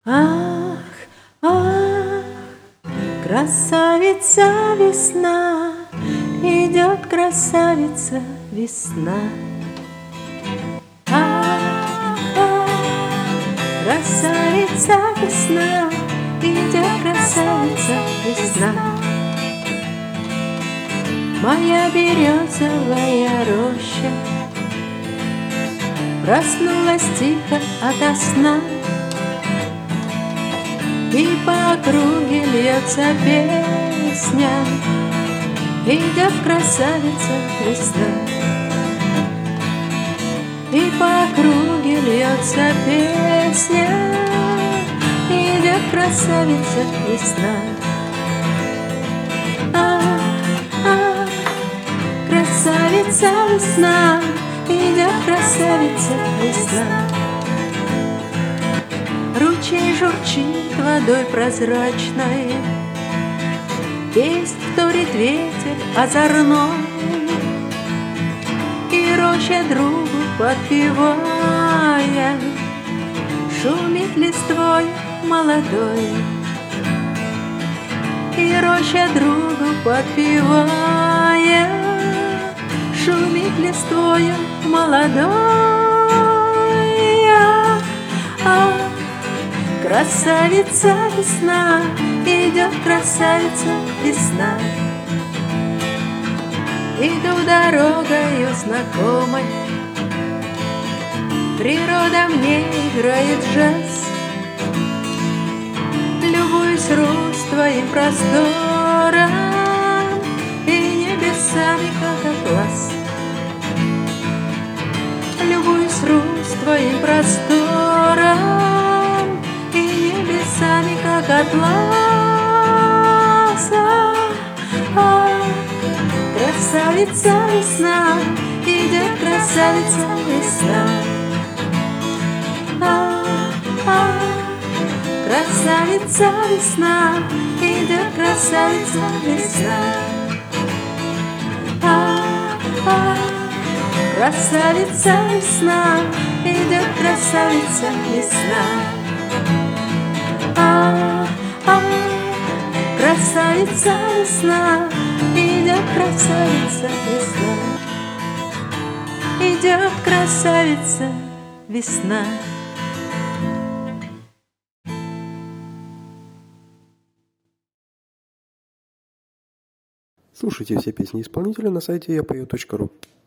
Ах, ах, красавица весна, идет красавица весна. Ах, ах, красавица весна, идет красавица весна. Моя березовая роща проснулась тихо ото сна, и по округе льется песня, идет красавица весна. И по округе льется песня, идет красавица весна. Красавица весна, идет красавица весна. Ручей журчит водой прозрачной, песнь вторит ветер озорной, и роща другу подпевая шумит листвой молодой. И роща другу подпевая шумит листвою молодой. Красавица весна, идет красавица весна. Иду дорогою знакомой, природа мне играет джаз. Любуюсь рост твоим простором и небесами, как атлас. Любуюсь рост твоим простором и небесами, как атлас. Красавица весна, идет красавица весна. Красавица весна, идет красавица весна. Красавица весна, идет красавица весна. Красавица весна, идет красавица весна. Идет красавица весна. Слушайте все песни исполнителя на сайте yapeo.ru.